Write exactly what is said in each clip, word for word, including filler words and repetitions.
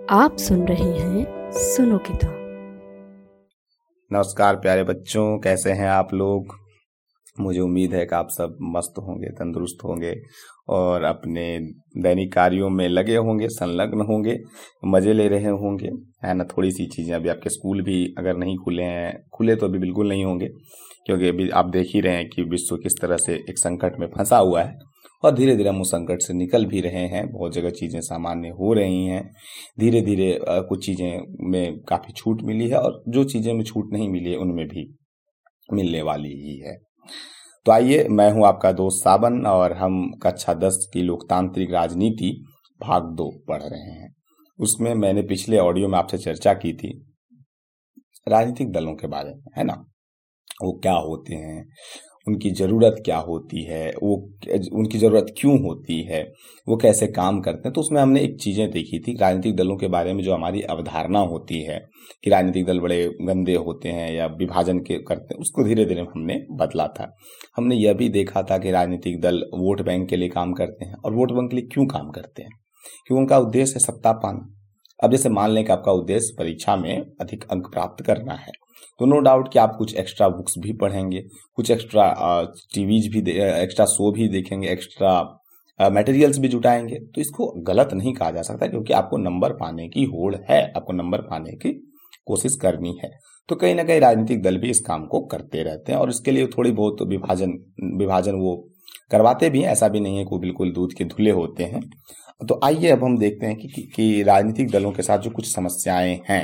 आप सुन रहे हैं सुनो किताब। नमस्कार प्यारे बच्चों, कैसे हैं आप लोग। मुझे उम्मीद है कि आप सब मस्त होंगे, तंदुरुस्त होंगे और अपने दैनिक कार्यों में लगे होंगे, संलग्न होंगे, मज़े ले रहे होंगे, है ना। थोड़ी सी चीज़ें, अभी आपके स्कूल भी अगर नहीं खुले हैं, खुले तो अभी बिल्कुल नहीं होंगे, क्योंकि अभी आप देख ही रहे हैं कि विश्व किस तरह से एक संकट में फंसा हुआ है और धीरे धीरे हम उस संकट से निकल भी रहे हैं। बहुत जगह चीज़ें सामान्य हो रही हैं, धीरे धीरे कुछ चीज़ें में काफ़ी छूट मिली है और जो चीज़ें में छूट नहीं मिली है उनमें भी मिलने वाली ही है। तो आइए, मैं हूं आपका दोस्त सावन और हम कक्षा दस की लोकतांत्रिक राजनीति भाग दो पढ़ रहे हैं। उसमें मैंने पिछले ऑडियो में आपसे चर्चा की थी राजनीतिक दलों के बारे में, है ना। वो क्या होते हैं, उनकी ज़रूरत क्या होती है, वो उनकी ज़रूरत क्यों होती है, वो कैसे काम करते हैं। तो उसमें हमने एक चीज़ें देखी थी राजनीतिक दलों के बारे में, जो हमारी अवधारणा होती है कि राजनीतिक दल बड़े गंदे होते हैं या विभाजन के करते हैं, उसको धीरे धीरे हमने बदला था। हमने यह भी देखा था कि राजनीतिक दल वोट बैंक के लिए काम करते हैं और वोट बैंक के लिए क्यों काम करते हैं, क्योंकि उनका उद्देश्य है सत्ता पाना। अब जैसे मान लें कि आपका उद्देश्य परीक्षा में अधिक अंक प्राप्त करना है, तो नो डाउट कि आप कुछ एक्स्ट्रा बुक्स भी पढ़ेंगे, कुछ एक्स्ट्रा टीवीज भी, एक्स्ट्रा शो भी देखेंगे, एक्स्ट्रा मटेरियल्स भी जुटाएंगे। तो इसको गलत नहीं कहा जा सकता, क्योंकि आपको नंबर पाने की होड़ है, आपको नंबर पाने की कोशिश करनी है। तो कहीं ना कहीं राजनीतिक दल भी इस काम को करते रहते हैं और इसके लिए थोड़ी बहुत विभाजन विभाजन वो करवाते भी हैं। ऐसा भी नहीं है कि बिल्कुल दूध के धुले होते हैं। तो आइए अब हम देखते हैं कि, कि, कि राजनीतिक दलों के साथ जो कुछ समस्याएं हैं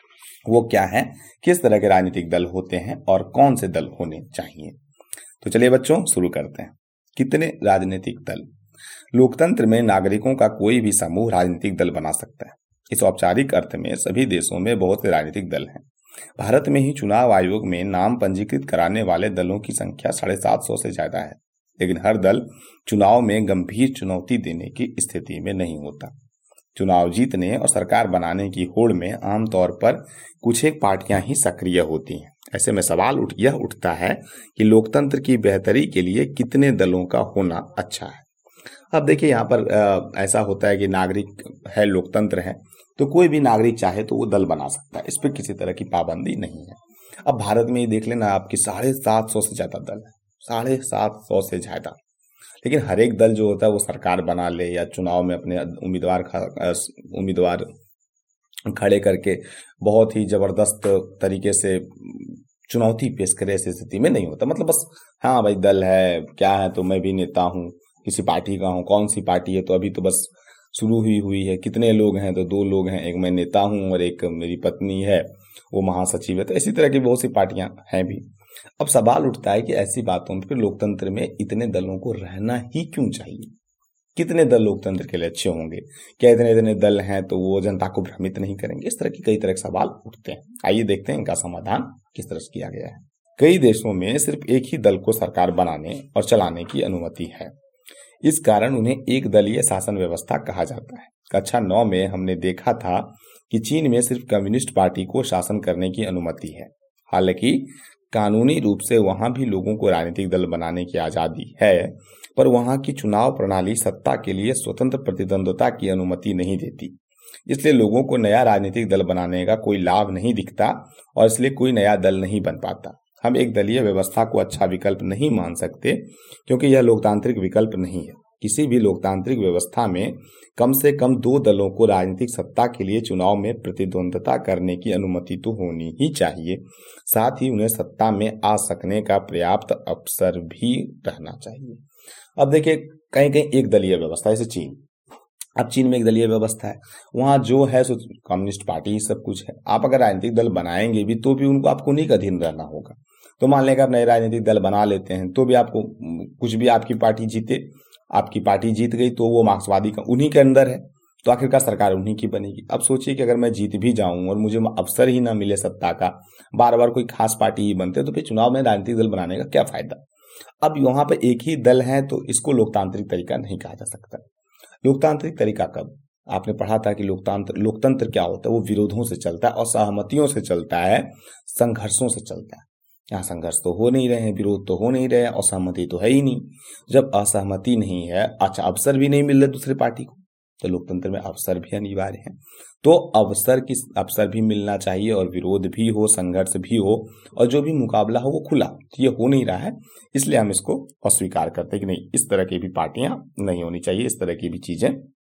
वो क्या है, किस तरह के राजनीतिक दल होते हैं और कौन से दल होने चाहिए। तो चलिए बच्चों, शुरू करते हैं। कितने राजनीतिक दल। लोकतंत्र में नागरिकों का कोई भी समूह राजनीतिक दल बना सकता है। इस औपचारिक अर्थ में सभी देशों में बहुत से राजनीतिक दल हैं। भारत में ही चुनाव आयोग में नाम पंजीकृत कराने वाले दलों की संख्या साढ़े सात सौ से ज्यादा है, लेकिन हर दल चुनाव में गंभीर चुनौती देने की स्थिति में नहीं होता। चुनाव जीतने और सरकार बनाने की होड़ में आमतौर पर कुछ एक पार्टियां ही सक्रिय होती हैं। ऐसे में सवाल उठ यह उठता है कि लोकतंत्र की बेहतरी के लिए कितने दलों का होना अच्छा है। अब देखिए, यहाँ पर आ, ऐसा होता है कि नागरिक है, लोकतंत्र है, तो कोई भी नागरिक चाहे तो वो दल बना सकता है, इस पर किसी तरह की पाबंदी नहीं है। अब भारत में ही देख लेना, आपकी साढ़े सात सौ से ज्यादा दल है, साढ़े सात सौ से ज्यादा। लेकिन हर एक दल जो होता है वो सरकार बना ले या चुनाव में अपने उम्मीदवार उम्मीदवार खड़े करके बहुत ही जबरदस्त तरीके से चुनौती पेश करे, ऐसी स्थिति में नहीं होता। मतलब बस हाँ भाई, दल है, क्या है, तो मैं भी नेता हूँ, किसी पार्टी का हूँ। कौन सी पार्टी है, तो अभी तो बस शुरू ही हुई है। कितने लोग हैं, तो दो लोग हैं, एक मैं नेता हूँ और एक मेरी पत्नी है, वो महासचिव है। तो इसी तरह की बहुत सी पार्टियां हैं भी। अब सवाल उठता है कि ऐसी बातों पर लोकतंत्र में इतने दलों को रहना ही क्यों चाहिए। कितने दल लोकतंत्र के लिए अच्छे होंगे, क्या इतने इतने दल हैं तो वो जनता को भ्रमित नहीं करेंगे। इस तरह की कई तरह के सवाल उठते हैं। आइए देखते हैं इनका समाधान किस तरह से किया गया है। कई देशों में सिर्फ एक ही दल को सरकार बनाने और चलाने की अनुमति है, इस कारण उन्हें एक दलीय शासन व्यवस्था कहा जाता है। कक्षा नौ में हमने देखा था कि चीन में सिर्फ कम्युनिस्ट पार्टी को शासन करने की अनुमति है। हालांकि कानूनी रूप से वहां भी लोगों को राजनीतिक दल बनाने की आजादी है, पर वहां की चुनाव प्रणाली सत्ता के लिए स्वतंत्र प्रतिद्वंद्विता की अनुमति नहीं देती। इसलिए लोगों को नया राजनीतिक दल बनाने का कोई लाभ नहीं दिखता और इसलिए कोई नया दल नहीं बन पाता। हम एक दलीय व्यवस्था को अच्छा विकल्प नहीं मान सकते, क्योंकि यह लोकतांत्रिक विकल्प नहीं है। किसी भी लोकतांत्रिक व्यवस्था में कम से कम दो दलों को राजनीतिक सत्ता के लिए चुनाव में प्रतिद्वंद्विता करने की अनुमति तो होनी ही चाहिए, साथ ही उन्हें सत्ता में आ सकने का पर्याप्त अवसर भी रहना चाहिए। अब देखिए, कहीं कहीं एक दलीय व्यवस्था, जैसे चीन। अब चीन में एक दलीय व्यवस्था है, वहां जो है सो कम्युनिस्ट पार्टी ही सब कुछ है। आप अगर राजनीतिक दल बनाएंगे भी तो भी उनको आपको उन्हीं का अधीन रहना होगा। तो मान लेंगे आप नए राजनीतिक दल बना लेते हैं, तो भी आपको कुछ भी आपकी पार्टी जीते, आपकी पार्टी जीत गई तो वो मार्क्सवादी का उन्हीं के अंदर है, तो आखिरकार सरकार उन्हीं की बनेगी। अब सोचिए कि अगर मैं जीत भी जाऊं और मुझे अवसर ही ना मिले सत्ता का, बार बार कोई खास पार्टी ही बनते, तो फिर चुनाव में राजनीतिक दल बनाने का क्या फायदा। अब यहाँ पे एक ही दल है, तो इसको लोकतांत्रिक तरीका नहीं कहा जा सकता। लोकतांत्रिक तरीका कब, आपने पढ़ा था कि लोकतंत्र लोकतंत्र क्या होता है, वो विरोधों से चलता है, असहमतियों से चलता है, संघर्षों से चलता है। यहाँ संघर्ष तो हो नहीं रहे हैं, विरोध तो हो नहीं रहे हैं, असहमति तो है ही नहीं। जब असहमति नहीं है, अच्छा अवसर भी नहीं मिल रहा दूसरी पार्टी को, तो लोकतंत्र में अवसर भी अनिवार्य है। तो अवसर किस अवसर भी मिलना चाहिए और विरोध भी हो, संघर्ष भी हो, और जो भी मुकाबला हो वो खुला। तो ये हो नहीं रहा है, इसलिए हम इसको अस्वीकार करते हैं कि नहीं, इस तरह की भी पार्टियां नहीं होनी चाहिए, इस तरह की भी चीजें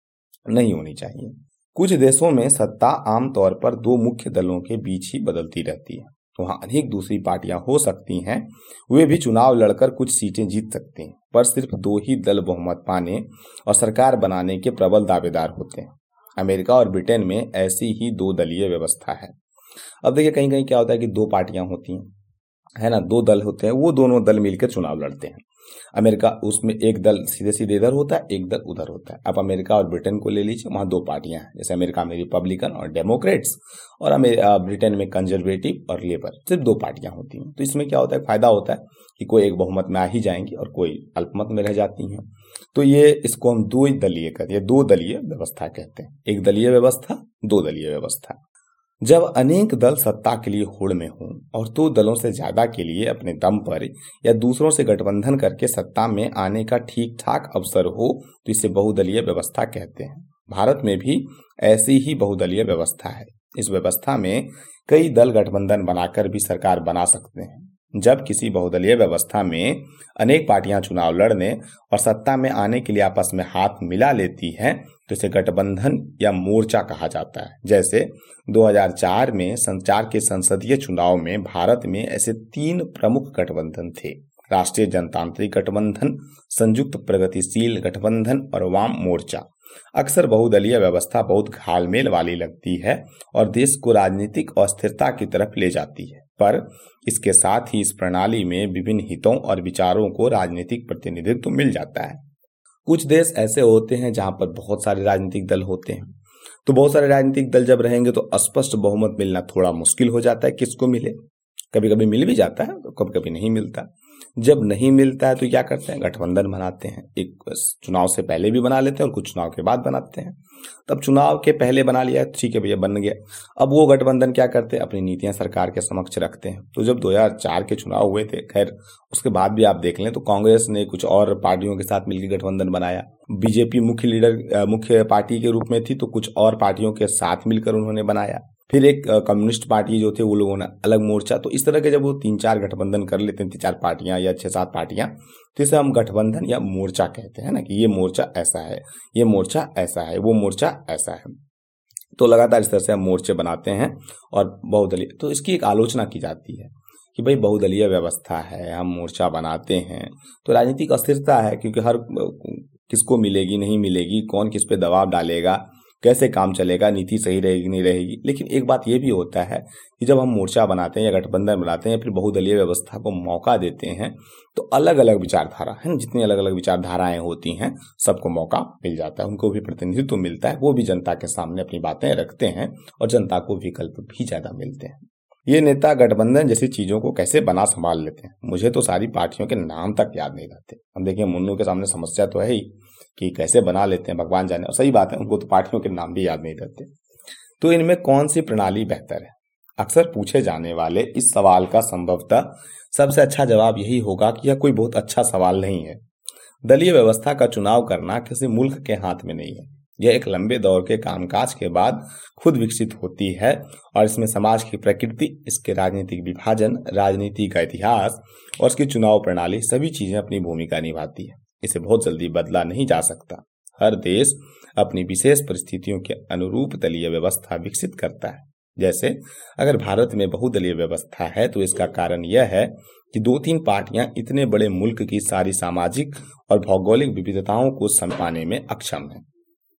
नहीं होनी चाहिए। कुछ देशों में सत्ता आमतौर पर दो मुख्य दलों के बीच ही बदलती रहती है। तो वहां अनेक दूसरी पार्टियां हो सकती हैं, वे भी चुनाव लड़कर कुछ सीटें जीत सकते हैं, पर सिर्फ दो ही दल बहुमत पाने और सरकार बनाने के प्रबल दावेदार होते हैं। अमेरिका और ब्रिटेन में ऐसी ही दो दलीय व्यवस्था है। अब देखिए कहीं कहीं क्या होता है कि दो पार्टियां होती हैं, है ना, दो दल होते हैं, वो दोनों दल मिलकर चुनाव लड़ते हैं। अमेरिका उसमें एक दल सीधे सीधे इधर होता है, एक दल उधर होता है। अब अमेरिका और ब्रिटेन को ले लीजिए, वहां दो पार्टियां हैं, जैसे अमेरिका में रिपब्लिकन और डेमोक्रेट्स, और ब्रिटेन में कंजर्वेटिव और लेबर, सिर्फ दो पार्टियां होती हैं। तो इसमें क्या होता है, फायदा होता है कि कोई एक बहुमत में आ ही जाएंगी और कोई अल्पमत में रह जाती हैं। तो ये इसको हम दो दलीय कहते हैं, दो दलीय व्यवस्था कहते हैं। एक दलीय व्यवस्था, दो दलीय व्यवस्था। जब अनेक दल सत्ता के लिए होड़ में हों और दो दलों से ज्यादा के लिए अपने दम पर या दूसरों से गठबंधन करके सत्ता में आने का ठीक ठाक अवसर हो, तो इसे बहुदलीय व्यवस्था कहते हैं। भारत में भी ऐसी ही बहुदलीय व्यवस्था है। इस व्यवस्था में कई दल गठबंधन बनाकर भी सरकार बना सकते हैं। जब किसी बहुदलीय व्यवस्था में अनेक पार्टियां चुनाव लड़ने और सत्ता में आने के लिए आपस में हाथ मिला लेती हैं, तो इसे गठबंधन या मोर्चा कहा जाता है। जैसे दो हज़ार चार में संचार के संसदीय चुनाव में भारत में ऐसे तीन प्रमुख गठबंधन थे: राष्ट्रीय जनतांत्रिक गठबंधन, संयुक्त प्रगतिशील गठबंधन और वाम मोर्चा। अक्सर बहुदलीय व्यवस्था बहुत घालमेल वाली लगती है और देश को राजनीतिक अस्थिरता की तरफ ले जाती है, पर इसके साथ ही इस प्रणाली में विभिन्न हितों और विचारों को राजनीतिक प्रतिनिधित्व मिल जाता है। कुछ देश ऐसे होते हैं जहां पर बहुत सारे राजनीतिक दल होते हैं। तो बहुत सारे राजनीतिक दल जब रहेंगे तो स्पष्ट बहुमत मिलना थोड़ा मुश्किल हो जाता है। किसको मिले, कभी कभी मिल भी जाता है, तो कभी कभी नहीं मिलता। जब नहीं मिलता है तो क्या करते हैं, गठबंधन बनाते हैं। एक चुनाव से पहले भी बना लेते हैं और कुछ चुनाव के बाद बनाते हैं। तब चुनाव के पहले बना लिया, ठीक है भैया, बन गया। अब वो गठबंधन क्या करते हैं, अपनी नीतियां सरकार के समक्ष रखते हैं। तो जब दो हज़ार चार के चुनाव हुए थे, खैर उसके बाद भी आप देख लें तो कांग्रेस ने कुछ और पार्टियों के साथ मिलकर गठबंधन बनाया। बीजेपी मुख्य लीडर मुख्य पार्टी के रूप में थी, तो कुछ और पार्टियों के साथ मिलकर उन्होंने बनाया। फिर एक कम्युनिस्ट पार्टी जो थे वो लोगों ने अलग मोर्चा। तो इस तरह के जब वो तीन चार गठबंधन कर लेते हैं, तीन चार पार्टियां या छह सात पार्टियां, तो इसे हम गठबंधन या मोर्चा कहते हैं ना, कि ये मोर्चा ऐसा है, ये मोर्चा ऐसा है, वो मोर्चा ऐसा है। तो लगातार इस तरह से हम मोर्चे बनाते हैं और बहुदलीय, तो इसकी एक आलोचना की जाती है कि भाई बहुदलीय व्यवस्था है, हम मोर्चा बनाते हैं तो राजनीतिक अस्थिरता है, क्योंकि हर किसको मिलेगी नहीं मिलेगी, कौन किस पे दबाव डालेगा, कैसे काम चलेगा, नीति सही रहेगी नहीं रहेगी। लेकिन एक बात यह भी होता है कि जब हम मोर्चा बनाते हैं या गठबंधन बनाते हैं, फिर बहुदलीय व्यवस्था को मौका देते हैं, तो अलग अलग विचारधारा है, जितनी अलग अलग विचारधाराएं होती हैं सबको मौका मिल जाता है, उनको भी प्रतिनिधित्व मिलता है, वो भी जनता के सामने अपनी बातें रखते हैं और जनता को विकल्प भी ज्यादा मिलते हैं। ये नेता गठबंधन जैसी चीजों को कैसे बना संभाल लेते हैं, मुझे तो सारी पार्टियों के नाम तक याद नहीं रहते। हम देखिए मुन्नू के सामने समस्या तो है ही कि कैसे बना लेते हैं, भगवान जाने। और सही बात है, उनको तो पार्टियों के नाम भी याद नहीं रहते। तो इनमें कौन सी प्रणाली बेहतर है, अक्सर पूछे जाने वाले इस सवाल का संभवतः सबसे अच्छा जवाब यही होगा कि यह कोई बहुत अच्छा सवाल नहीं है। दलीय व्यवस्था का चुनाव करना किसी मुल्क के हाथ में नहीं है। यह एक लंबे दौर के कामकाज के बाद खुद विकसित होती है और इसमें समाज की प्रकृति, इसके राजनीतिक विभाजन, राजनीति का इतिहास और इसकी चुनाव प्रणाली, सभी चीजें अपनी भूमिका निभाती है। इसे बहुत जल्दी बदला नहीं जा सकता। हर देश अपनी विशेष परिस्थितियों के अनुरूप दलीय व्यवस्था विकसित करता है। जैसे अगर भारत में बहुदलीय व्यवस्था है तो इसका कारण यह है कि दो तीन पार्टियां इतने बड़े मुल्क की सारी सामाजिक और भौगोलिक विविधताओं को संभालने में अक्षम है।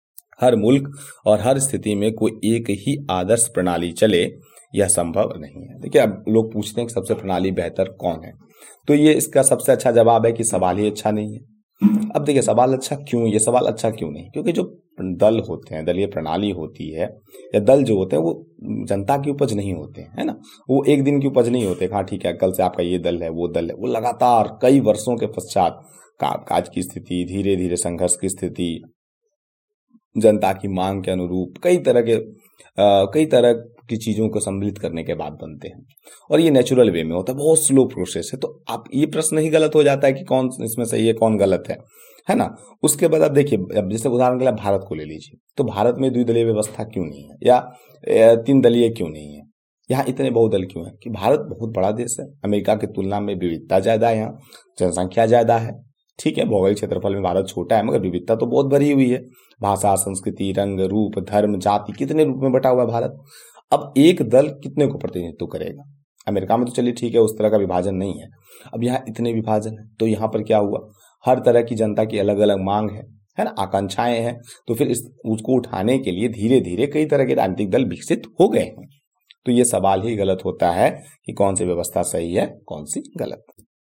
हर मुल्क और हर स्थिति में कोई एक ही आदर्श प्रणाली चले, यह संभव नहीं है। देखिए अब लोग पूछते हैं कि सबसे प्रणाली बेहतर कौन है, तो ये इसका सबसे अच्छा जवाब है कि सवाल ही अच्छा नहीं है। अब देखिए सवाल अच्छा क्यों, ये सवाल अच्छा क्यों नहीं, क्योंकि जो दल होते हैं, दलीय प्रणाली होती है या दल जो होते हैं वो जनता की उपज नहीं होते हैं, है ना। वो एक दिन की उपज नहीं होते, हाँ ठीक है कल से आपका ये दल है वो दल है, वो लगातार कई वर्षों के पश्चात कामकाज की स्थिति, धीरे धीरे संघर्ष की स्थिति, जनता की मांग के अनुरूप कई तरह के कई तरह की चीज़ों को सम्मिलित करने के बाद बनते हैं और ये नेचुरल वे में होता है, बहुत स्लो प्रोसेस है। तो आप ये प्रश्न ही गलत हो जाता है कि कौन इसमें सही है कौन गलत है, है ना। उसके बाद आप देखिए, अब जैसे उदाहरण के लिए भारत को ले लीजिए, तो भारत में द्विदलीय व्यवस्था क्यों नहीं है या तीन दलीय क्यों नहीं है, यहाँ इतने बहुदल क्यों है? कि भारत बहुत बड़ा देश है, अमेरिका की तुलना में विविधता ज्यादा है, यहाँ जनसंख्या ज्यादा है, ठीक है, भौगोलिक क्षेत्रफल में भारत छोटा है मगर विविधता तो बहुत भरी हुई है, भाषा, संस्कृति, रंग, रूप, धर्म, जाति, कितने रूप में बटा हुआ है भारत। अब एक दल कितने को प्रतिनिधित्व करेगा? अमेरिका में तो चलिए ठीक है, उस तरह का विभाजन नहीं है, अब यहाँ इतने विभाजन है, तो यहाँ पर क्या हुआ, हर तरह की जनता की अलग अलग मांग है है ना, आकांक्षाएं हैं, तो फिर इस उसको उठाने के लिए धीरे धीरे कई तरह के राजनीतिक दल विकसित हो गए हैं। तो ये सवाल ही गलत होता है कि कौन सी व्यवस्था सही है कौन सी गलत।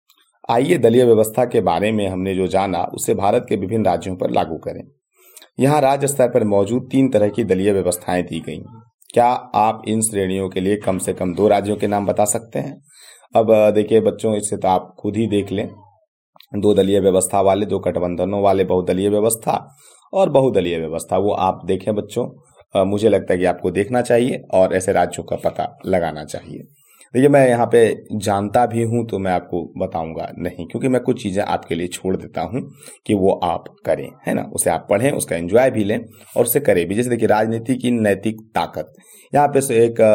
आइए दलीय व्यवस्था के बारे में हमने जो जाना उसे भारत के विभिन्न राज्यों पर लागू करें। यहाँ राज्य स्तर पर मौजूद तीन तरह की दलीय व्यवस्थाएं दी गई। क्या आप इन श्रेणियों के लिए कम से कम दो राज्यों के नाम बता सकते हैं? अब देखिए बच्चों, इससे तो आप खुद ही देख लें, दो दलीय व्यवस्था वाले, दो गठबंधनों वाले बहुदलीय व्यवस्था और बहुदलीय व्यवस्था, वो आप देखें बच्चों, आ, मुझे लगता है कि आपको देखना चाहिए और ऐसे राज्यों का पता लगाना चाहिए। देखिए मैं यहाँ पे जानता भी हूँ तो मैं आपको बताऊंगा नहीं, क्योंकि मैं कुछ चीजें आपके लिए छोड़ देता हूँ कि वो आप करें, है ना, उसे आप पढ़ें, उसका एंजॉय भी लें और उसे करें भी। जैसे देखिए राजनीति की नैतिक ताकत, यहाँ पे से एक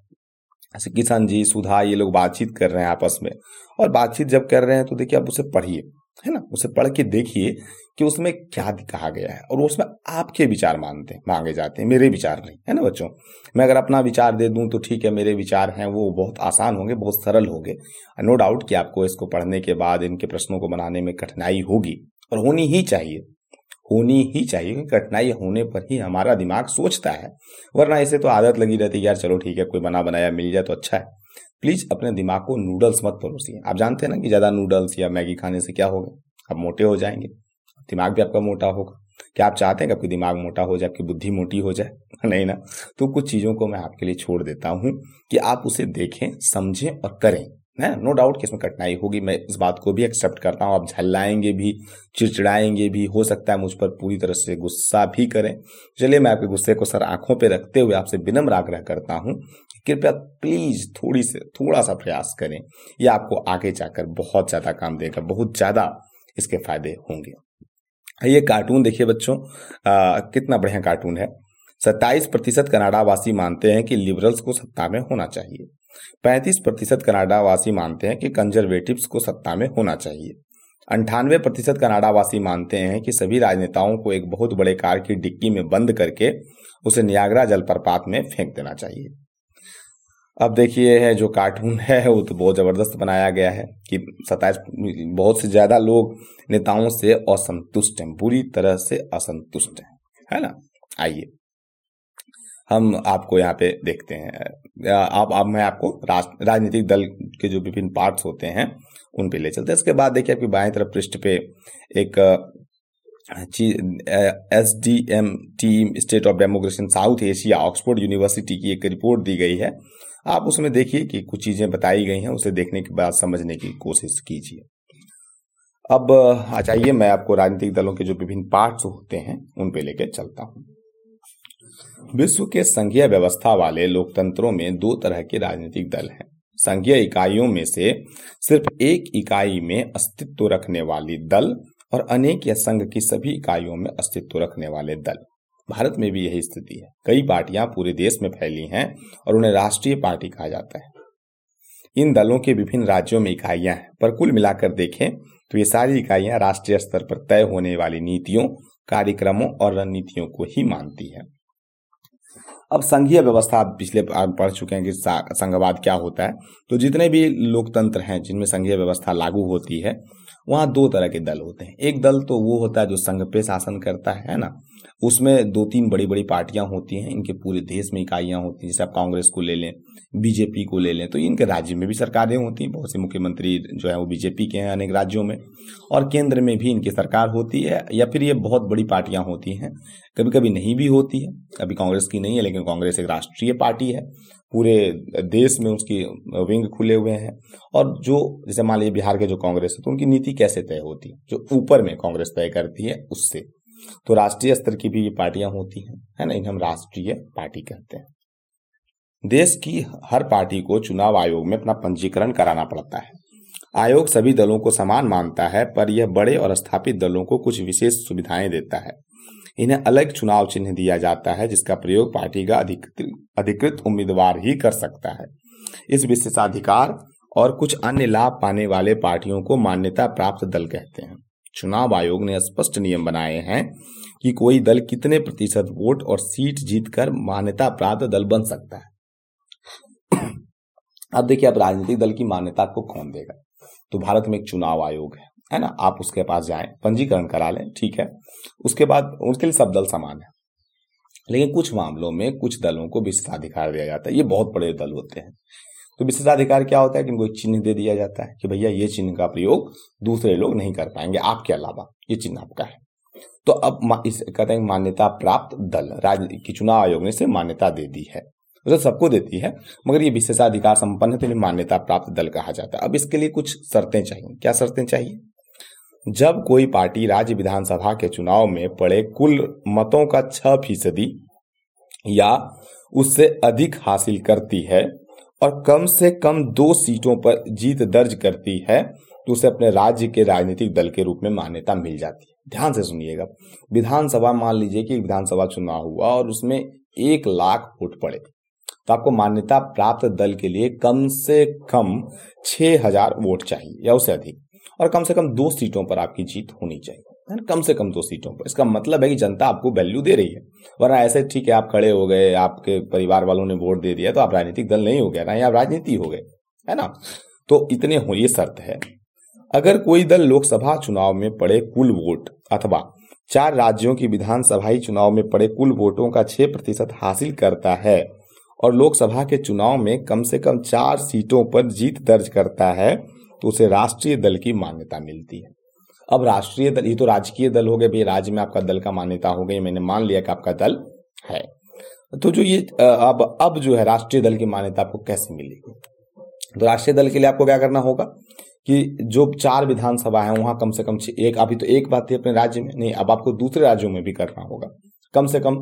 ऐसे किशन जी, सुधा, ये लोग बातचीत कर रहे हैं आपस में, और बातचीत जब कर रहे हैं तो देखिए आप उसे पढ़िए, है ना, उसे पढ़ के देखिए कि उसमें क्या कहा गया है और उसमें आपके विचार मानते हैं मांगे जाते हैं, मेरे विचार नहीं, है ना बच्चों। मैं अगर अपना विचार दे दूं तो ठीक है, मेरे विचार हैं वो बहुत आसान होंगे, बहुत सरल होंगे, नो डाउट कि आपको इसको पढ़ने के बाद इनके प्रश्नों को बनाने में कठिनाई होगी और होनी ही चाहिए, होनी ही चाहिए, क्योंकि कठिनाई होने पर ही हमारा दिमाग सोचता है, वरना इसे तो आदत लगी रहती है यार चलो ठीक है कोई बना बनाया मिल जाए तो अच्छा है। प्लीज अपने दिमाग को नूडल्स मत परोसिए। आप जानते हैं ना कि ज्यादा नूडल्स या मैगी खाने से क्या होगा, आप मोटे हो जाएंगे, दिमाग भी आपका मोटा होगा। क्या आप चाहते हैं कि आपकी दिमाग मोटा हो जाए, आपकी बुद्धि मोटी हो जाए? नहीं ना। तो कुछ चीजों को मैं आपके लिए छोड़ देता हूं कि आप उसे देखें, समझें और करें, है नो डाउट कि इसमें कठिनाई होगी, मैं इस बात को भी एक्सेप्ट करता हूं। आप झल्लाएंगे भी, चिड़चिड़ाएंगे भी, हो सकता है मुझ पर पूरी तरह से गुस्सा भी करें। चलिए मैं आपके गुस्से को सर आंखों पे रखते हुए आपसे विनम्र आग्रह करता हूं, कृपया प्लीज थोड़ी से थोड़ा सा प्रयास करें, यह आपको आगे जाकर बहुत ज्यादा काम देगा, बहुत ज्यादा इसके फायदे होंगे। ये कार्टून देखिए बच्चों, आ, कितना बढ़िया कार्टून है। सत्ताईस प्रतिशत कनाडा वासी मानते हैं कि लिबरल्स को सत्ता में होना चाहिए, पैंतीस प्रतिशत कनाडा वासी मानते हैं कि कंजर्वेटिव्स को सत्ता में होना चाहिए, अंठानवे प्रतिशत कनाडा वासी मानते हैं कि सभी राजनेताओं को एक बहुत बड़े कार की डिक्की में बंद करके उसे नियाग्रा जलप्रपात में फेंक देना चाहिए। अब देखिए है जो कार्टून है वो तो बहुत जबरदस्त बनाया गया है कि सत्ताईस बहुत से ज्यादा लोग नेताओं से असंतुष्ट हैं, पूरी तरह से असंतुष्ट हैं, है ना। आइए हम आपको यहाँ पे देखते हैं, आप अब मैं आपको राज, राजनीतिक दल के जो विभिन्न पार्ट्स होते हैं उन पे ले चलते हैं। इसके बाद देखिए आपकी बाएं तरफ पृष्ठ पे एक S D M team state of democracy South Asia Oxford University की एक रिपोर्ट दी गई है। आप उसमें देखिए कि कुछ चीजें बताई गई हैं, उसे देखने के बाद समझने की कोशिश कीजिए। अब आ जाइए मैं आपको राजनीतिक दलों के जो विभिन्न पार्ट्स होते हैं उन पे लेकर चलता हूं। विश्व के संघीय व्यवस्था वाले लोकतंत्रों में दो तरह के राजनीतिक दल हैं। संघीय इकाइयों में से सिर्फ एक इकाई में अस्तित्व रखने वाली दल और अनेक या संघ की सभी इकाइयों में अस्तित्व रखने वाले दल। भारत में भी यही स्थिति है, कई पार्टियां पूरे देश में फैली हैं और उन्हें राष्ट्रीय पार्टी कहा जाता है। इन दलों के विभिन्न राज्यों में इकाइयां हैं, पर कुल मिलाकर देखें तो ये सारी इकाइयां राष्ट्रीय स्तर पर तय होने वाली नीतियों, कार्यक्रमों और रणनीतियों को ही मानती है। अब संघीय व्यवस्था आप पिछले पढ़ चुके हैं कि संघवाद क्या होता है। तो जितने भी लोकतंत्र हैं जिनमें संघीय व्यवस्था लागू होती है वहां दो तरह के दल होते हैं। एक दल तो वो होता है जो संघ पे शासन करता है ना, उसमें दो तीन बड़ी बड़ी पार्टियां होती हैं, इनके पूरे देश में इकाइयां होती हैं। जैसे आप कांग्रेस को ले लें, बीजेपी को ले लें, तो इनके राज्य में भी सरकारें होती हैं, बहुत से मुख्यमंत्री जो है वो बीजेपी के हैं अनेक राज्यों में, और केंद्र में भी इनकी सरकार होती है, या फिर ये बहुत बड़ी पार्टियां होती हैं, कभी कभी नहीं भी होती है। अभी कांग्रेस की नहीं है, लेकिन कांग्रेस एक राष्ट्रीय पार्टी है, पूरे देश में उसकी विंग खुले हुए हैं। और जो जैसे मान लीजिए बिहार के जो कांग्रेस है तो उनकी नीति कैसे तय होती है, जो ऊपर में कांग्रेस तय करती है उससे। तो राष्ट्रीय स्तर की भी ये पार्टियां होती हैं, है ना, इन्हें हम राष्ट्रीय पार्टी कहते हैं। देश की हर पार्टी को चुनाव आयोग में अपना पंजीकरण कराना पड़ता है। आयोग सभी दलों को समान मानता है, पर यह बड़े और स्थापित दलों को कुछ विशेष सुविधाएं देता है। इन्हें अलग चुनाव चिन्ह दिया जाता है, जिसका प्रयोग पार्टी का अधिकृत अधिकृत उम्मीदवार ही कर सकता है। इस विशेषाधिकार और कुछ अन्य लाभ पाने वाले पार्टियों को मान्यता प्राप्त दल कहते हैं। चुनाव आयोग ने स्पष्ट नियम बनाए हैं कि कोई दल कितने प्रतिशत वोट और सीट जीतकर मान्यता प्राप्त दल बन सकता है। अब देखिए, अब राजनीतिक दल की मान्यता को कौन देगा? तो भारत में एक चुनाव आयोग है, है ना, आप उसके पास जाएं, पंजीकरण करा लें, ठीक है। उसके बाद उसके लिए सब दल समान है, लेकिन कुछ मामलों में कुछ दलों को विशेषाधिकार दिया जाता है। ये बहुत बड़े दल होते हैं, तो विशेषाधिकार क्या होता है कि इनको एक चिन्ह दे दिया जाता है कि भैया ये चिन्ह का प्रयोग दूसरे लोग नहीं कर पाएंगे, आपके अलावा ये चिन्ह आपका है। तो अब इस कहते हैं मान्यता प्राप्त दल, राज्य की चुनाव आयोग ने इसे मान्यता दे दी है। तो सबको देती है, मगर ये विशेषाधिकार संपन्न है, तो इन्हें मान्यता प्राप्त दल कहा जाता है। अब इसके लिए कुछ शर्तें चाहिए। क्या शर्तें चाहिए? जब कोई पार्टी राज्य विधानसभा के चुनाव में पड़े कुल मतों का छह फीसदी या उससे अधिक हासिल करती है और कम से कम दो सीटों पर जीत दर्ज करती है, तो उसे अपने राज्य के राजनीतिक दल के रूप में मान्यता मिल जाती है। ध्यान से सुनिएगा, विधानसभा, मान लीजिए कि विधानसभा चुनाव हुआ और उसमें एक लाख वोट पड़े, तो आपको मान्यता प्राप्त दल के लिए कम से कम छह हजार वोट चाहिए या उससे अधिक, और कम से कम दो सीटों पर आपकी जीत होनी चाहिए, है ना, कम से कम दो सीटों पर। इसका मतलब है कि जनता आपको वैल्यू दे रही है, वरना ऐसे ठीक है आप खड़े हो गए, आपके परिवार वालों ने वोट दे दिया, तो आप राजनीतिक दल नहीं हो गया ना, आप राजनीति हो गए, है ना। तो इतने हो, ये शर्त है। अगर कोई दल लोकसभा चुनाव में पड़े कुल वोट अथवा चार राज्यों की विधानसभाई चुनाव में पड़े कुल वोटों का छह प्रतिशत हासिल करता है और लोकसभा के चुनाव में कम से कम चार सीटों पर जीत दर्ज करता है, तो उसे राष्ट्रीय दल की मान्यता मिलती है। अब राष्ट्रीय दल, ये तो राजकीय दल हो गए, भाई राज्य में आपका दल का मान्यता हो गई, मैंने मान लिया कि आपका दल है। तो जो ये अब अब जो है राष्ट्रीय दल की मान्यता आपको कैसे मिलेगी? तो राष्ट्रीय दल के लिए आपको क्या करना होगा कि जो चार विधानसभा है वहां कम से कम एक, अभी तो एक बात थी अपने राज्य में, नहीं, अब आपको दूसरे राज्यों में भी करना होगा, कम से कम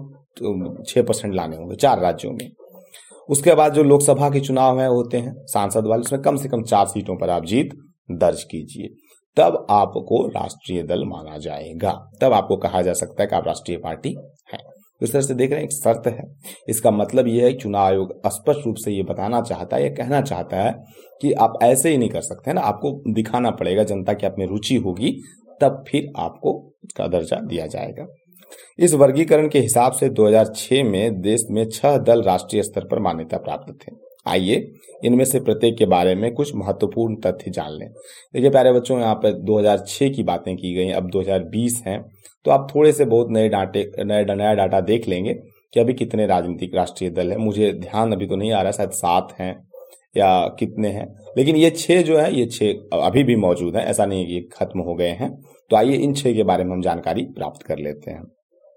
छह परसेंट लाने होंगे चार राज्यों में। उसके बाद जो लोकसभा के चुनाव है होते हैं सांसद वाले, उसमें कम से कम चार सीटों पर आप जीत दर्ज कीजिए, तब आपको राष्ट्रीय दल माना जाएगा, तब आपको कहा जा सकता है कि आप राष्ट्रीय पार्टी है। इस तरह से देख रहे हैं, एक शर्त है। इसका मतलब यह है कि चुनाव आयोग स्पष्ट रूप से ये बताना चाहता है, ये कहना चाहता है कि आप ऐसे ही नहीं कर सकते, है ना, आपको दिखाना पड़ेगा, जनता की आप में रुचि होगी, तब फिर आपको उसका दर्जा दिया जाएगा। इस वर्गीकरण के हिसाब से दो हज़ार छह में देश में छह दल राष्ट्रीय स्तर पर मान्यता प्राप्त थे। आइए इनमें से प्रत्येक के बारे में कुछ महत्वपूर्ण तथ्य जान लें। देखिए प्यारे बच्चों, यहाँ पर दो हज़ार छह की बातें की गई, अब दो हज़ार बीस है, तो आप थोड़े से बहुत नए डाटे नए नया डाटा देख लेंगे कि अभी कितने राजनीतिक राष्ट्रीय दल है। मुझे ध्यान अभी तो नहीं आ रहा, शायद सात हैं या कितने हैं, लेकिन ये छह जो है, ये छह अभी भी मौजूद हैं, ऐसा नहीं है कि खत्म हो गए हैं। तो आइए इन छह के बारे में हम जानकारी प्राप्त कर लेते हैं।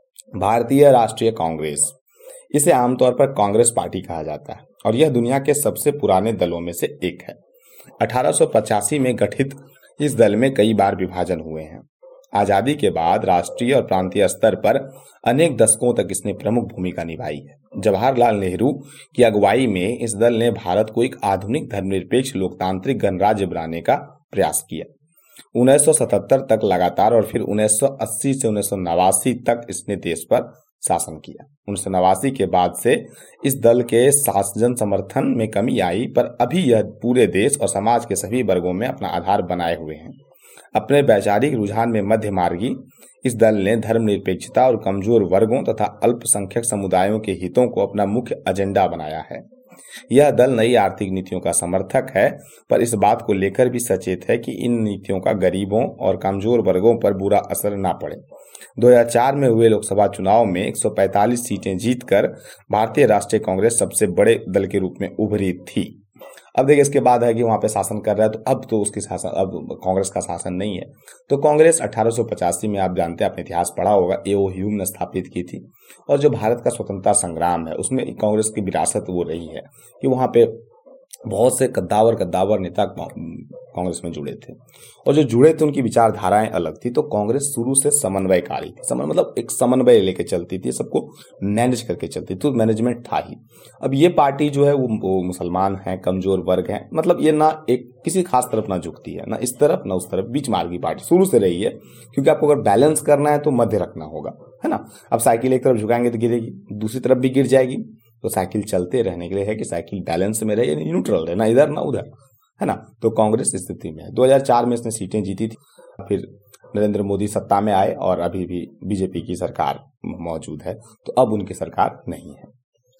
भारतीय राष्ट्रीय कांग्रेस, इसे आमतौर पर कांग्रेस पार्टी कहा जाता है और यह दुनिया के सबसे पुराने दलों में से एक है। अठारह सौ पचासी में गठित इस दल में कई बार विभाजन हुए हैं। आजादी के बाद राष्ट्रीय और प्रांतीय स्तर पर अनेक दशकों तक इसने प्रमुख भूमिका निभाई है। जवाहरलाल नेहरू की अगुवाई में इस दल ने भारत को एक आधुनिक धर्मनिरपेक्ष लोकतांत्रिक गणराज्य बनाने का प्रयास किया। उन्नीस सौ सतहत्तर तक लगातार और फिर उन्नीस सौ अस्सी से उन्नीस सौ नवासी तक इसने देश पर शासन किया। उन्नीस सौ नवासी के बाद से इस दल के शासन समर्थन में कमी आई, पर अभी यह पूरे देश और समाज के सभी वर्गों में अपना आधार बनाए हुए हैं। अपने वैचारिक रुझान में मध्य मार्गी इस दल ने धर्मनिरपेक्षता और कमजोर वर्गों तथा अल्पसंख्यक समुदायों के हितों को अपना मुख्य एजेंडा बनाया है। यह दल नई आर्थिक नीतियों का समर्थक है, पर इस बात को लेकर भी सचेत है कि इन नीतियों का गरीबों और कमजोर वर्गों पर बुरा असर न पड़े। दो हज़ार चार में हुए लोकसभा चुनाव में एक सौ पैंतालीस सीटें जीतकर भारतीय राष्ट्रीय कांग्रेस सबसे बड़े दल के रूप में उभरी थी। अब देखिए इसके बाद है कि वहां पे शासन कर रहा है, तो अब तो उसके शासन, अब कांग्रेस का शासन नहीं है। तो कांग्रेस अठारह सौ पचासी में, आप जानते हैं, आपने इतिहास पढ़ा होगा, ए.ओ. ह्यूम ने स्थापित की थी। और जो भारत का स्वतंत्रता संग्राम है उसमें कांग्रेस की विरासत वो रही है कि वहां पे बहुत से कद्दावर कद्दावर नेता कांग्रेस में जुड़े थे, और जो जुड़े थे उनकी विचारधाराएं अलग थी। तो कांग्रेस शुरू से समन्वयकारी थी, समन मतलब एक समन्वय लेके चलती थी, सबको मैनेज करके चलती थी, तो मैनेजमेंट था ही। अब ये पार्टी जो है वो, वो मुसलमान है, कमजोर वर्ग है, मतलब ये ना एक किसी खास तरफ ना झुकती है, ना इस तरफ ना उस तरफ, बीच मार्गी पार्टी शुरू से रही है। क्योंकि आपको अगर बैलेंस करना है तो मध्य रखना होगा, है ना। अब साइकिल एक तरफ झुकाएंगे तो गिरेगी, दूसरी तरफ भी गिर जाएगी। तो साइकिल चलते रहने के लिए है कि साइकिल बैलेंस में रहे, यानी न्यूट्रल रहे, ना इधर ना उधर, है ना। तो कांग्रेस स्थिति में है। दो हज़ार चार में इसने सीटें जीती थी, फिर नरेंद्र मोदी सत्ता में आए और अभी भी बीजेपी की सरकार मौजूद है, तो अब उनकी सरकार नहीं है।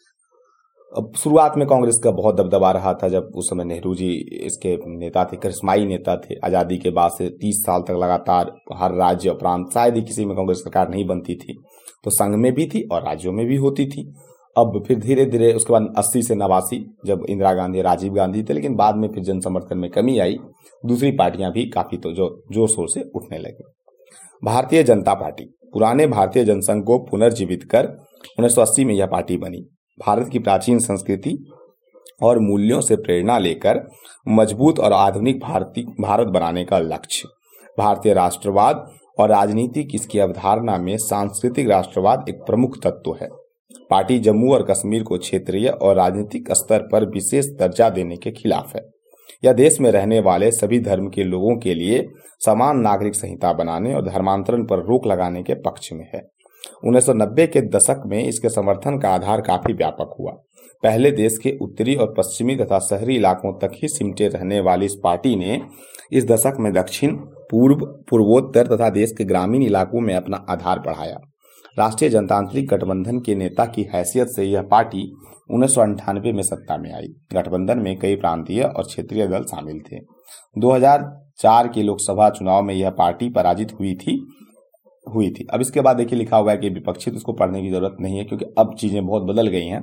अब शुरुआत में कांग्रेस का बहुत दबदबा रहा था, जब उस समय नेहरू जी इसके नेता थे, करिश्माई नेता थे। आजादी के बाद से तीस साल तक लगातार हर राज्य और प्रांत, शायद ही किसी में कांग्रेस सरकार नहीं बनती थी, तो संघ में भी थी और राज्यों में भी होती थी। अब फिर धीरे धीरे उसके बाद अस्सी से नवासी, जब इंदिरा गांधी राजीव गांधी थे, लेकिन बाद में फिर जन समर्थन में कमी आई, दूसरी पार्टियां भी काफी तो जो जोर शोर से उठने लगी। भारतीय जनता पार्टी, पुराने भारतीय जनसंघ को पुनर्जीवित कर उन्नीस सौ अस्सी में यह पार्टी बनी। भारत की प्राचीन संस्कृति और मूल्यों से प्रेरणा लेकर मजबूत और आधुनिक भारतीय भारत बनाने का लक्ष्य। भारतीय राष्ट्रवाद और राजनीति की इसकी अवधारणा में सांस्कृतिक राष्ट्रवाद एक प्रमुख तत्व है। पार्टी जम्मू और कश्मीर को क्षेत्रीय और राजनीतिक स्तर पर विशेष दर्जा देने के खिलाफ है। यह देश में रहने वाले सभी धर्म के लोगों के लिए समान नागरिक संहिता बनाने और धर्मांतरण पर रोक लगाने के पक्ष में है। उन्नीस सौ नब्बे के दशक में इसके समर्थन का आधार काफी व्यापक हुआ। पहले देश के उत्तरी और पश्चिमी तथा शहरी इलाकों तक ही सिमटे रहने वाली इस पार्टी ने इस दशक में दक्षिण, पूर्व, पूर्वोत्तर तथा देश के ग्रामीण इलाकों में अपना आधार बढ़ाया। राष्ट्रीय जनतांत्रिक गठबंधन के नेता की हैसियत से यह पार्टी उन्नीस सौ अंठानवे में सत्ता में आई। गठबंधन में कई प्रांतीय और क्षेत्रीय दल शामिल थे। दो हज़ार चार के लोकसभा चुनाव में यह पार्टी पराजित हुई थी हुई थी अब इसके बाद देखिए लिखा हुआ है कि विपक्षी, तो उसको पढ़ने की जरूरत नहीं है क्योंकि अब चीजें बहुत बदल गई हैं।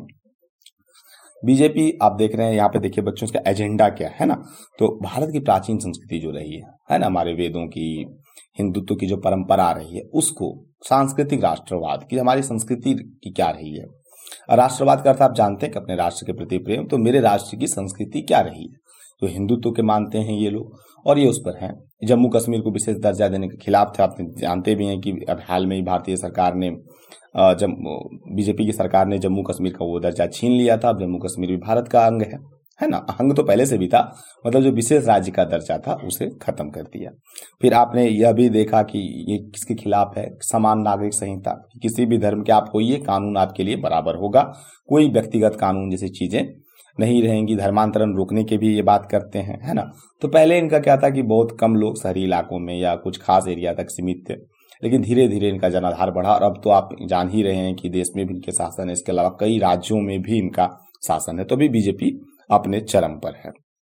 बीजेपी आप देख रहे हैं यहाँ पे, देखिए बच्चों, इसका एजेंडा क्या है ना। तो भारत की प्राचीन संस्कृति जो रही है है ना, हमारे वेदों की, हिंदुत्व की जो परंपरा रही है, उसको सांस्कृतिक राष्ट्रवाद की, हमारी संस्कृति की क्या रही है। राष्ट्रवाद का अर्थ आप जानते हैं कि अपने राष्ट्र के प्रति प्रेम। तो मेरे राष्ट्र की संस्कृति क्या रही है, तो हिंदुत्व के मानते हैं ये लोग, और ये उस पर हैं। जम्मू कश्मीर को विशेष दर्जा देने के खिलाफ थे। आप जानते भी हैं कि अब हाल में ही भारतीय सरकार ने, जब बीजेपी की सरकार ने जम्मू कश्मीर का वो दर्जा छीन लिया था। अब जम्मू कश्मीर भी भारत का अंग है है ना। अंग तो पहले से भी था, मतलब जो विशेष राज्य का दर्जा था उसे खत्म कर दिया। फिर आपने यह भी देखा कि ये किसके खिलाफ है, समान नागरिक संहिता। किसी भी धर्म के आप होइए, कानून आपके लिए बराबर होगा, कोई व्यक्तिगत कानून जैसी चीजें नहीं रहेंगी। धर्मांतरण रोकने के भी ये बात करते हैं, है ना। तो पहले इनका क्या था कि बहुत कम लोग शहरी इलाकों में या कुछ खास एरिया तक सीमित थे, लेकिन धीरे धीरे इनका जनाधार बढ़ा और अब तो आप जान ही रहे हैं कि देश में भी इनके शासन है। इसके अलावा कई राज्यों में भी इनका शासन है। तो भी बीजेपी अपने चरम पर है।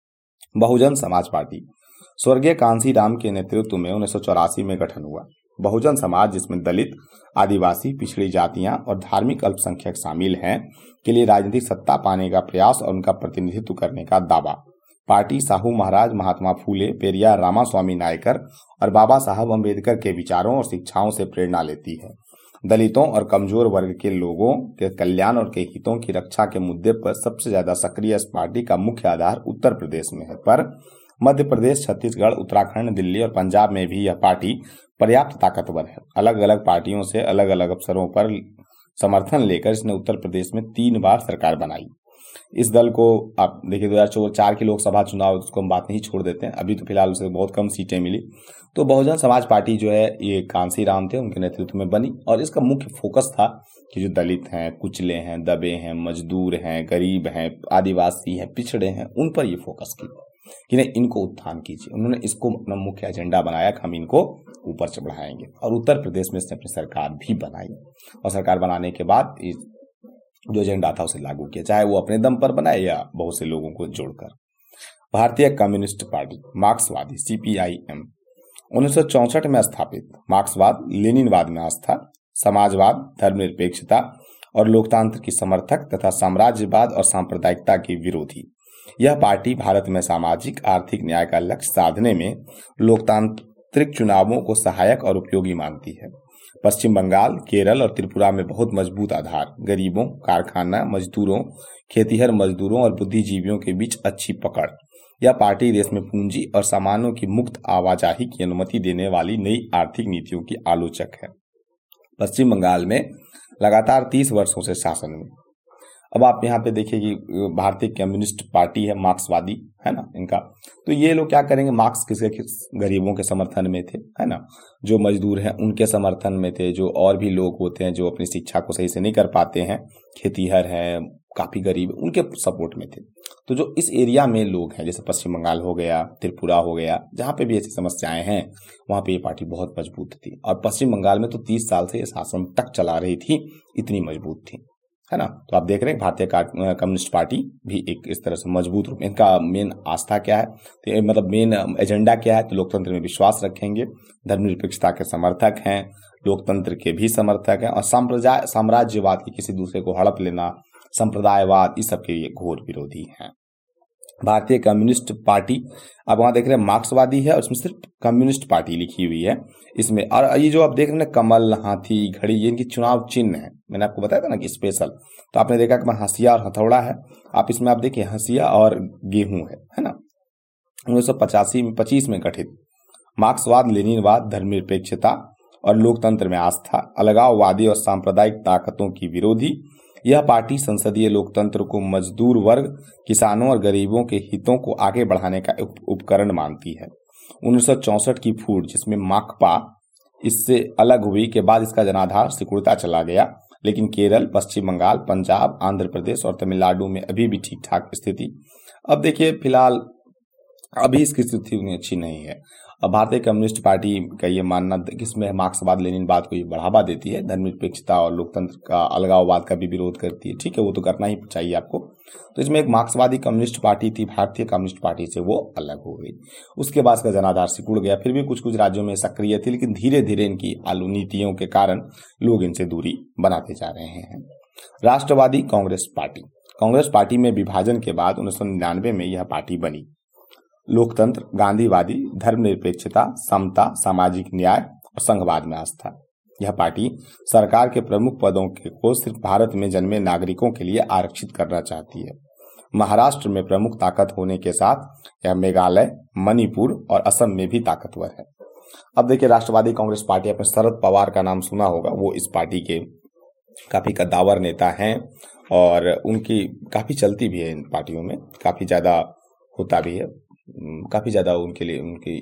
बहुजन समाज पार्टी, स्वर्गीय कांसी राम के नेतृत्व में उन्नीस सौ चौरासी में गठन हुआ। बहुजन समाज, जिसमें दलित, आदिवासी, पिछड़ी जातियां और धार्मिक अल्पसंख्यक शामिल हैं, के लिए राजनीतिक सत्ता पाने का प्रयास और उनका प्रतिनिधित्व करने का दावा। पार्टी साहू महाराज, महात्मा फूले, पेरियार रामास्वामी नायकर और बाबा साहब अम्बेडकर के विचारों और शिक्षाओं से प्रेरणा लेती है। दलितों और कमजोर वर्ग के लोगों के कल्याण और के हितों की रक्षा के मुद्दे पर सबसे ज्यादा सक्रिय इस पार्टी का मुख्य आधार उत्तर प्रदेश में है, पर मध्य प्रदेश, छत्तीसगढ़, उत्तराखंड, दिल्ली और पंजाब में भी यह पार्टी पर्याप्त ताकतवर है। अलग अलग पार्टियों से अलग अलग अवसरों पर समर्थन लेकर इसने उत्तर प्रदेश में तीन बार सरकार बनाई। इस दल को आप देखिए दो हज़ार चार के लोकसभा चुनाव, उसको हम बात नहीं छोड़ देते हैं, अभी तो फिलहाल उसे बहुत कम सीटें मिली। तो बहुजन समाज पार्टी जो है ये कांसी राम थे, उनके नेतृत्व में बनी और इसका मुख्य फोकस था कि जो दलित हैं, कुचले हैं, दबे हैं, मजदूर हैं, गरीब हैं, आदिवासी हैं, पिछड़े हैं, उन पर ये फोकस की कि नहीं, इनको उत्थान कीजिए। उन्होंने इसको अपना मुख्य एजेंडा बनाया कि हम इनको ऊपर से बढ़ाएंगे और उत्तर प्रदेश में इसने अपनी सरकार भी बनाई और सरकार बनाने के बाद जो एजेंडा था उसे लागू किया, चाहे वो अपने दम पर बनाए या बहुत से लोगों को जोड़कर। भारतीय कम्युनिस्ट पार्टी, मार्क्सवादी, सीपीआईएम, उन्नीस सौ चौसठ में स्थापित। मार्क्सवाद लेनिनवाद में आस्था, समाजवाद, धर्मनिरपेक्षता और लोकतंत्र की समर्थक तथा साम्राज्यवाद और सांप्रदायिकता की विरोधी। यह पार्टी भारत में सामाजिक आर्थिक न्याय का लक्ष्य साधने में लोकतांत्रिक चुनावों को सहायक और उपयोगी मानती है। पश्चिम बंगाल, केरल और त्रिपुरा में बहुत मजबूत आधार, गरीबों, कारखाना मजदूरों, खेतीहर मजदूरों और बुद्धिजीवियों के बीच अच्छी पकड़। यह पार्टी देश में पूंजी और सामानों की मुक्त आवाजाही की अनुमति देने वाली नई आर्थिक नीतियों की आलोचक है। पश्चिम बंगाल में लगातार तीस वर्षों से शासन में। अब आप यहाँ पे देखिए कि भारतीय कम्युनिस्ट पार्टी है, मार्क्सवादी है ना इनका, तो ये लोग क्या करेंगे, मार्क्स किसके किस गरीबों के समर्थन में थे, है ना, जो मजदूर हैं उनके समर्थन में थे, जो और भी लोग होते हैं जो अपनी शिक्षा को सही से नहीं कर पाते हैं, खेतीहर हैं, काफी गरीब, उनके सपोर्ट में थे। तो जो इस एरिया में लोग हैं, जैसे पश्चिम बंगाल हो गया, त्रिपुरा हो गया, जहाँ पे भी ऐसी समस्याएं हैं वहाँ पे ये पार्टी बहुत मजबूत थी। और पश्चिम बंगाल में तो तीस साल से ये शासन तक चला रही थी, इतनी मजबूत थी, है ना। तो आप देख रहे हैं भारतीय कम्युनिस्ट पार्टी भी एक इस तरह से मजबूत रूप। इनका मेन आस्था क्या है, तो मतलब मेन एजेंडा क्या है, तो लोकतंत्र में विश्वास रखेंगे, धर्मनिरपेक्षता के समर्थक हैं, लोकतंत्र के भी समर्थक हैं, और साम्राज्य साम्राज्यवाद की किसी दूसरे को हड़प लेना, संप्रदायवाद, इस सब के ये घोर विरोधी हैं। भारतीय कम्युनिस्ट पार्टी, अब वहां देख रहे हैं मार्क्सवादी है और इसमें सिर्फ कम्युनिस्ट पार्टी लिखी हुई है इसमें। और ये जो आप देख रहे हैं ना, कमल, हाथी, घड़ी, ये इनकी चुनाव चिन्ह है। मैंने आपको बताया था ना कि स्पेशल, तो आपने देखा कि हंसिया और हथौड़ा है। आप इसमें आप देखिए हंसिया और गेहूं है, है ना। उन्नीस सौ पचासी में पच्चीस में गठित मार्क्सवाद, लेनिनवाद, धर्मनिरपेक्षता और लोकतंत्र में आस्था, अलगाववादी और सांप्रदायिक ताकतों की विरोधी। यह पार्टी संसदीय लोकतंत्र को मजदूर वर्ग, किसानों और गरीबों के हितों को आगे बढ़ाने का उपकरण मानती है। उन्नीस सौ चौसठ की फूट, जिसमें माकपा इससे अलग हुई के बाद इसका जनाधार सिकुड़ता चला गया, लेकिन केरल, पश्चिम बंगाल, पंजाब, आंध्र प्रदेश और तमिलनाडु में अभी भी ठीक ठाक स्थिति। अब देखिए फिलहाल अभी इसकी स्थिति उतनी अच्छी नहीं है। अब भारतीय कम्युनिस्ट पार्टी का ये मानना कि इसमें मार्क्सवाद, लेनिनवाद को ये बढ़ावा देती है, धर्मनिरपेक्षता और लोकतंत्र का, अलगाववाद का भी विरोध करती है। ठीक है, वो तो करना ही चाहिए आपको। तो इसमें एक मार्क्सवादी कम्युनिस्ट पार्टी थी, भारतीय कम्युनिस्ट पार्टी से वो अलग हो गई। उसके बाद इसका जनाधार सिकुड़ गया। फिर भी कुछ कुछ राज्यों में सक्रिय थी, लेकिन धीरे धीरे इनकी आलू नीतियों के कारण लोग इनसे दूरी बनाते जा रहे हैं। राष्ट्रवादी कांग्रेस पार्टी, कांग्रेस पार्टी में विभाजन के बाद उन्नीस सौ निन्यानवे में यह पार्टी बनी। लोकतंत्र, गांधीवादी, धर्मनिरपेक्षता, समता, सामाजिक न्याय और संघवाद में आस्था। यह पार्टी सरकार के प्रमुख पदों को सिर्फ भारत में जन्मे नागरिकों के लिए आरक्षित करना चाहती है। महाराष्ट्र में प्रमुख ताकत होने के साथ यह मेघालय, मणिपुर और असम में भी ताकतवर है। अब देखिए राष्ट्रवादी कांग्रेस पार्टी, आपने शरद पवार का नाम सुना होगा, वो इस पार्टी के काफी कद्दावर नेता हैं और उनकी काफी चलती भी है इन पार्टियों में, काफी ज्यादा होता भी है, काफी ज्यादा उनके लिए उनकी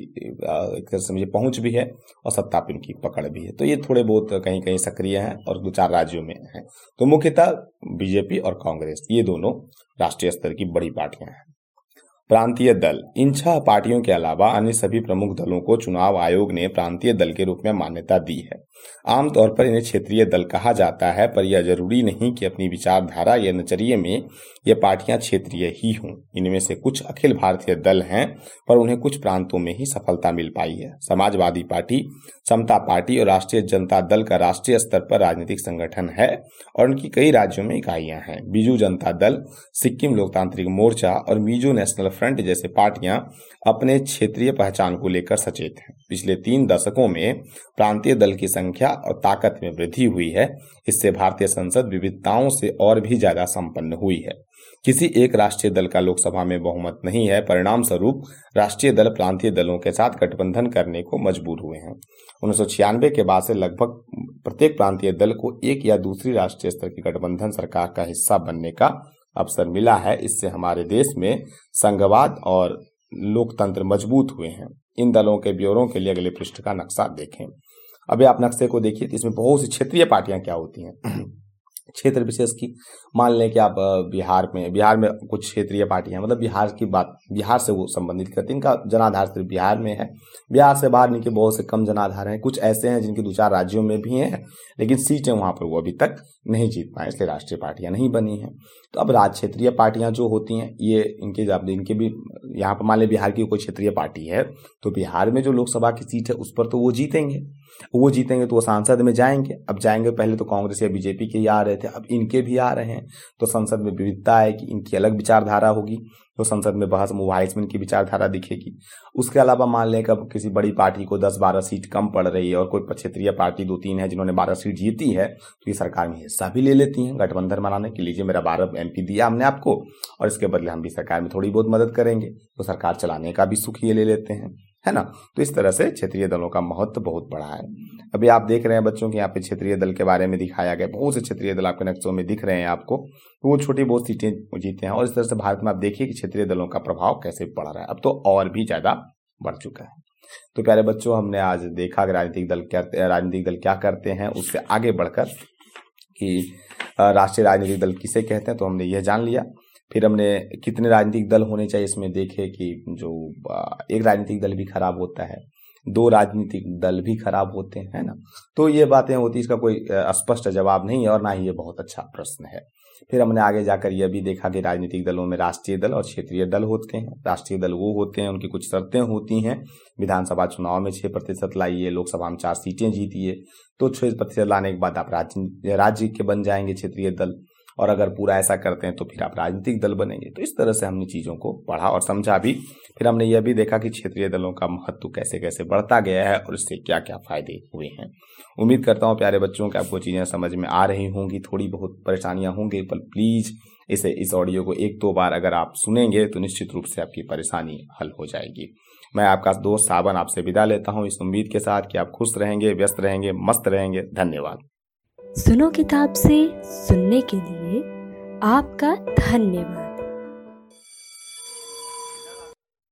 एक तरह से मुझे पहुंच भी है और सत्ता पे उनकी पकड़ भी है। तो ये थोड़े बहुत कहीं कहीं सक्रिय हैं और दो चार राज्यों में हैं। तो मुख्यतः बीजेपी और कांग्रेस, ये दोनों राष्ट्रीय स्तर की बड़ी पार्टियां हैं। प्रांतीय दल, इन छह पार्टियों के अलावा अन्य सभी प्रमुख दलों को चुनाव आयोग ने प्रांतीय दल के रूप में मान्यता दी है। आमतौर पर इन्हें क्षेत्रीय दल कहा जाता है, पर यह जरूरी नहीं कि अपनी विचारधारा या नजरिए में ये पार्टियां क्षेत्रीय ही हों। इनमें से कुछ अखिल भारतीय दल हैं, पर उन्हें कुछ प्रांतों में ही सफलता मिल पाई है। समाजवादी पार्टी, समता पार्टी और राष्ट्रीय जनता दल का राष्ट्रीय स्तर पर राजनीतिक संगठन है और उनकी कई राज्यों में इकाइयां हैं। बीजू जनता दल, सिक्किम लोकतांत्रिक मोर्चा और मिजो नेशनल फ्रंट जैसे पार्टियां अपने क्षेत्रीय पहचान को लेकर सचेत हैं। पिछले तीन दशकों में प्रांतीय दल की संख्या और ताकत में वृद्धि हुई है। इससे भारतीय संसद विविधताओं से और भी ज्यादा संपन्न हुई है। किसी एक राष्ट्रीय दल का लोकसभा में बहुमत नहीं है। परिणाम स्वरूप राष्ट्रीय दल प्रांतीय दलों के साथ गठबंधन करने को मजबूर हुए हैं। उन्नीस सौ छियानवे के बाद से लगभग प्रत्येक प्रांतीय दल को एक या दूसरी राष्ट्रीय स्तर की गठबंधन सरकार का हिस्सा बनने का अवसर मिला है। इससे हमारे देश में संघवाद और लोकतंत्र मजबूत हुए हैं। इन दलों के ब्यौरों के लिए अगले पृष्ठ का नक्शा देखें। अभी आप नक्शे को देखिए तो इसमें बहुत सी क्षेत्रीय पार्टियां क्या होती हैं। क्षेत्र विशेष की, मान लें कि आप बिहार में बिहार में कुछ क्षेत्रीय पार्टियां, मतलब बिहार की बात, बिहार से वो संबंधित करती हैं, इनका जनाधार सिर्फ बिहार में है। बिहार से बाहर इनके बहुत से कम जनाधार हैं। कुछ ऐसे हैं जिनके दो चार राज्यों में भी हैं, लेकिन सीटें वहां पर वो अभी तक नहीं जीत पाए, इसलिए राष्ट्रीय पार्टियां नहीं बनी हैं। तो अब राज्य क्षेत्रीय पार्टियां जो होती हैं, ये इनके जब इनके भी यहाँ पर मान लें बिहार की कोई क्षेत्रीय पार्टी है, तो बिहार में जो लोकसभा की सीट है उस पर तो वो जीतेंगे वो जीतेंगे तो वो सांसद में जाएंगे। अब जाएंगे, पहले तो कांग्रेस या बीजेपी के ही आ रहे थे, अब इनके भी आ रहे हैं। तो संसद में विविधता है कि इनकी अलग विचारधारा होगी, तो संसद में बहस मुबाहिस की विचारधारा दिखेगी। उसके अलावा मान लें कि अब किसी बड़ी पार्टी को दस बारह सीट कम पड़ रही है और कोई क्षेत्रीय पार्टी दो तीन है जिन्होंने बारह सीट जीती है, तो ये सरकार में हिस्सा भी ले लेती हैं गठबंधन बनाने के। लीजिए मेरा बारह एमपी दिया हमने आपको और इसके बदले हम भी सरकार में थोड़ी बहुत मदद करेंगे, तो सरकार चलाने का भी सुख ये ले लेते हैं, है ना। तो इस तरह से क्षेत्रीय दलों का महत्व बहुत बड़ा है। अभी आप देख रहे हैं बच्चों के यहाँ पे क्षेत्रीय दल के बारे में दिखाया गया, बहुत से क्षेत्रीय दल आपके नक्शों में दिख रहे हैं आपको, वो छोटी बहुत सीटें जीते हैं। और इस तरह से भारत में आप देखिए कि क्षेत्रीय दलों का प्रभाव कैसे बढ़ रहा है, अब तो और भी ज्यादा बढ़ चुका है। तो प्यारे बच्चों, हमने आज देखा कि राजनीतिक दल क्या राजनीतिक दल क्या करते हैं। उससे आगे बढ़कर कि राष्ट्रीय राजनीतिक दल किसे कहते हैं तो हमने यह जान लिया। फिर हमने कितने राजनीतिक दल होने चाहिए इसमें देखे कि जो एक राजनीतिक दल भी खराब होता है, दो राजनीतिक दल भी खराब होते हैं, है ना। तो ये बातें होती, इसका कोई स्पष्ट जवाब नहीं है और ना ही ये बहुत अच्छा प्रश्न है। फिर हमने आगे जाकर यह भी देखा कि राजनीतिक दलों में राष्ट्रीय दल और क्षेत्रीय दल होते हैं। राष्ट्रीय दल वो होते हैं, उनकी कुछ शर्तें होती हैं। विधानसभा चुनाव में छह प्रतिशत लाइए, लोकसभा में चार सीटें जीतिए, तो छह प्रतिशत लाने के बाद आप राज्य राज्य के बन जाएंगे क्षेत्रीय दल, और अगर पूरा ऐसा करते हैं तो फिर आप राजनीतिक दल बनेंगे। तो इस तरह से हमने चीज़ों को पढ़ा और समझा भी। फिर हमने यह भी देखा कि क्षेत्रीय दलों का महत्व कैसे कैसे बढ़ता गया है और इससे क्या क्या फायदे हुए हैं। उम्मीद करता हूँ प्यारे बच्चों कि आपको चीज़ें समझ में आ रही होंगी। थोड़ी बहुत परेशानियां होंगी, पर प्लीज़ इसे इस ऑडियो को एक दो बार अगर आप सुनेंगे तो निश्चित रूप से आपकी परेशानी हल हो जाएगी। मैं आपका दोस्त सावन आपसे विदा लेता हूँ इस उम्मीद के साथ कि आप खुश रहेंगे, व्यस्त रहेंगे, मस्त रहेंगे। धन्यवाद। सुनो किताब से सुनने के लिए आपका धन्यवाद।